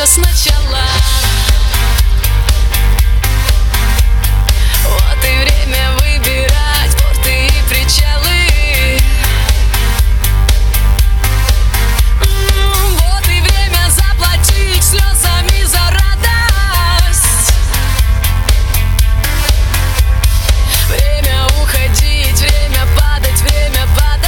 все сначала. Вот и время выбирать порты и причалы. Вот и время заплатить слезами за радость. Время уходить, время падать, время падать.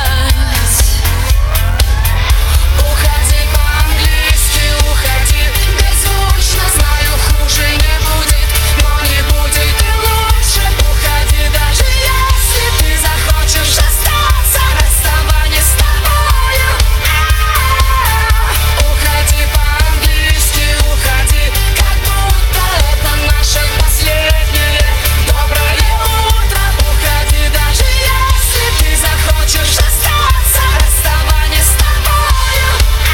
Уходи по-английски, уходи беззвучно. Знаю, хуже не будет, но не будет и лучше. Уходи, даже если ты захочешь остаться. Расставание с тобою. Уходи по-английски, уходи, как будто это наше последнее доброе утро. Уходи, даже если ты захочешь остаться. Расставание с тобою.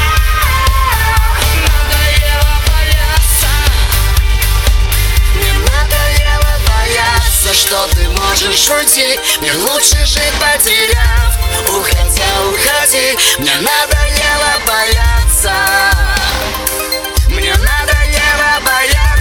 Надоело бояться. Мне надоело бояться, что ты можешь уйти. Мне лучше жить, потеряв. Уходя, уходи. Мне надоело бояться. Мне надоело бояться.